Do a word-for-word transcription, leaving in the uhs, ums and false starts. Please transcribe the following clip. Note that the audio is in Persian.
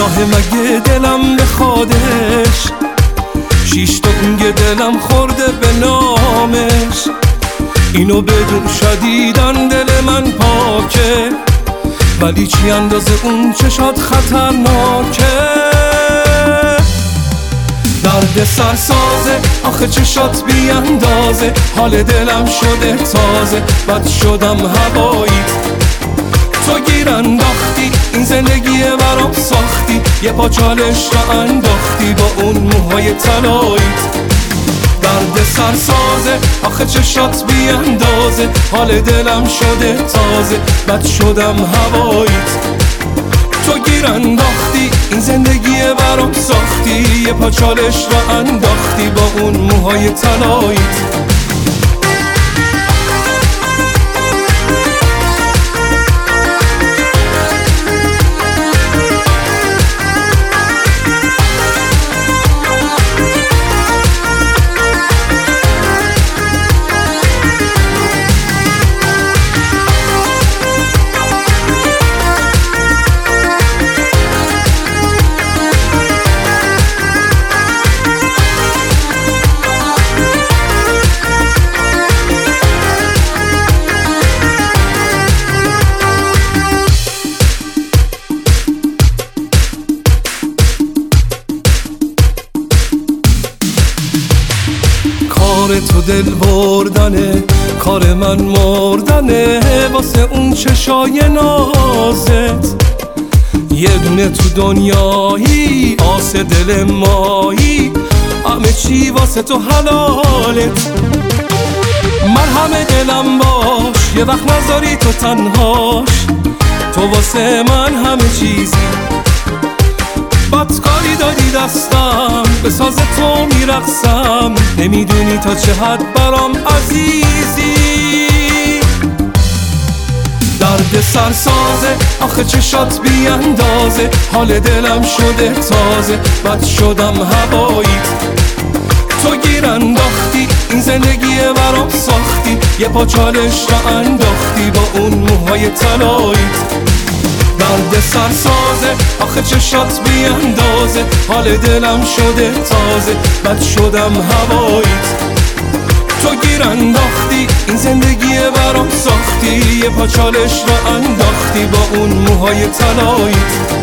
آه مگه دلم بخوادش، شیش تا گونگ دلم خورده به نامش. اینو بدون شدیدن دل من پاکه، ولی چی اندازه اون چشات خطرناکه. درد سرسازه آخه چشات بی اندازه، حال دلم شده تازه، بد شدم هواییت. تو گیر انداختی این زندگی برام ساختی، یه پا چالش را انداختی با اون موهای طلاییت. درد سرسازه آخه چشات بی اندازه، حال دلم شده تازه، بد شدم هواییت. تو گیر انداختی این زندگی برام ساختی، یه پا چالش را انداختی با اون موهای طلاییت. کار تو دل بردنه، کار من مردنه، واسه اون چشای نازت. یه دونه تو دنیایی آس دل مایی، همه چی واسه تو حلالت. مرهم دلم باش یه وقت نذاری تو تنهاش، تو واسه من همه چیزی. بدکاری دادی دستم به ساز تو میرقصم، نمیدونی تا چه حد برام عزیزی. درد سرسازه آخه چشات بی اندازه، حال دلم شده تازه، بد شدم هواییت. تو گیر انداختی این زندگی برام ساختی، یه پا چالش را انداختی با اون موهای طلاییت. درد سرسازه آخه چشات بی اندازه، حال دلم شده تازه، بد شدم هواییت. تو گیر انداختی این زندگی برام ساختی، یه پا چالش را انداختی با اون موهای طلاییت.